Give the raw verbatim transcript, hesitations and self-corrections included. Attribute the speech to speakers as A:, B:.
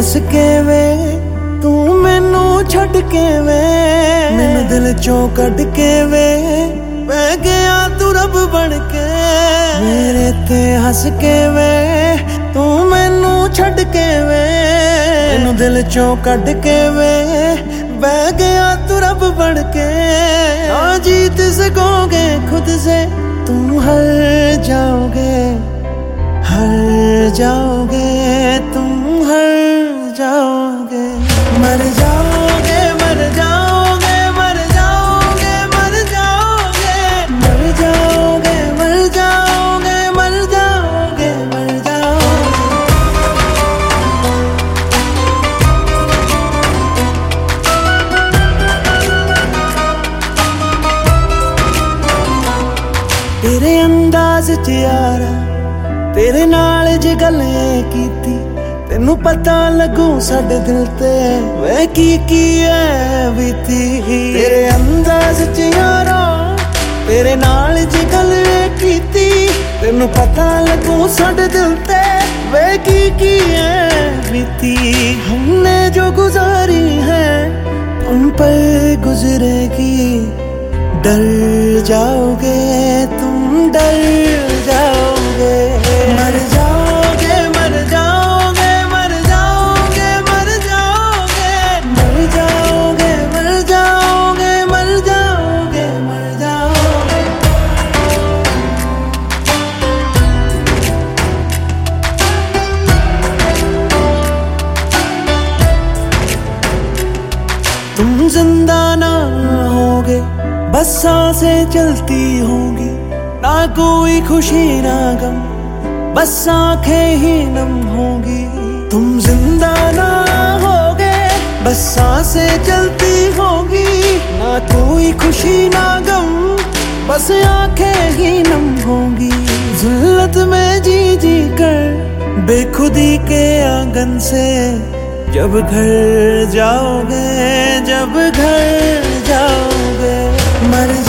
A: हस के वे तू मैनू छड़ के वे मैनू दिल चों कढ़ के वे बह गया तू रब बन के मेरे ते हस के वे तू मैनू छड़ के वे मैनू दिल चों कढ़ के वे बह गया तू रब बन के ना जीत सकोगे खुद से तुम हर जाओगे हर जाओगे तुम हर जाओगे मर जाओगे मर जाओगे मर जाओगे मर जाओगे मर जाओगे मर जाओगे मर जाओगे मर जाओगे तेरे अंदाज च यारा तेरे नाल जे गल कीती तेनू पता लगू साडे दिल ते वे की की है बीती तेरे अंदाज च यारा तेरे नाल जे गल कीती तेनू पता लगू साडे दिल ते वे की की है बीती हमने जो गुजारी है उन पर गुजरेगी डर जाओगे तुम डर जाओगे मर जाओगे मर जाओगे मर जाओगे मर जाओगे मर जाओगे मर जाओगे मर जाओगे मर जाओगे तुम जिंदा ना होगे बस सांसें चलती होंगी ना कोई खुशी ना गम बस आंखें ही नम होंगी तुम जिंदा ना होगे बस सांसें चलती होंगी ना कोई खुशी ना गम बस आंखें ही नम होंगी जिल्लत में जी जी कर बेखुदी के आंगन से जब घर जाओगे जब घर जाओगे मर